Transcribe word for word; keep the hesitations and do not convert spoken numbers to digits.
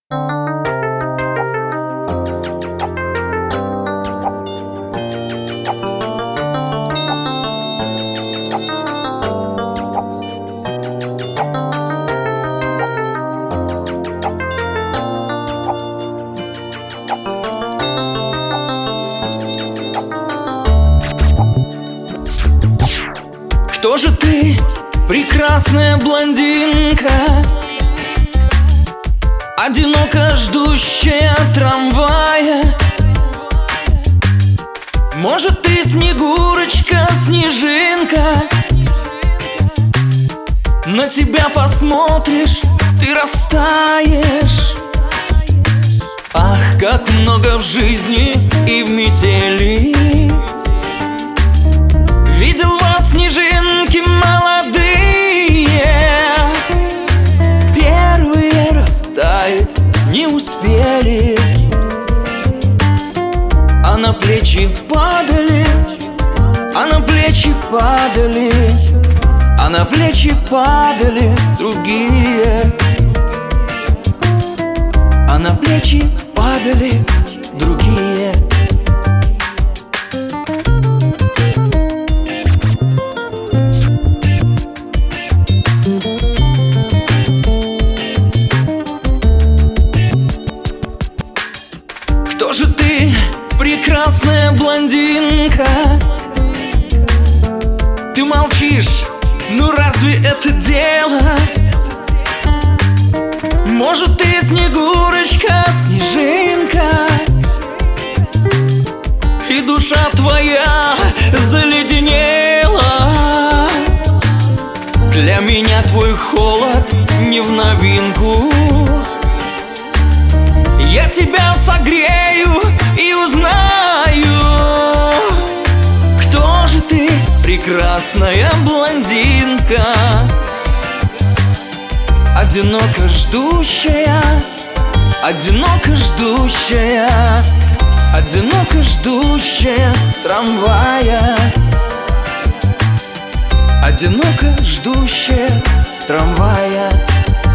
Кто же ты, прекрасная блондинка, одиноко ждущая трамвая? Может, ты Снегурочка, Снежинка? На тебя посмотришь, ты растаешь. Ах, как много в жизни и в метели. Видел вас, снежинки молодые, первые растаять не успели, а на плечи падали, а на плечи падали, а на плечи падали другие, а на плечи падали другие. Кто же ты, прекрасная блондинка? Ты молчишь, ну разве это дело? Может, ты Снегурочка, Снежинка, и душа твоя заледенела. Для меня твой холод не в новинку. Я тебя согрею и узнаю. Кто же ты, прекрасная блондинка, одиноко ждущая, одиноко ждущая, одиноко ждущая трамвая, одиноко ждущая трамвая.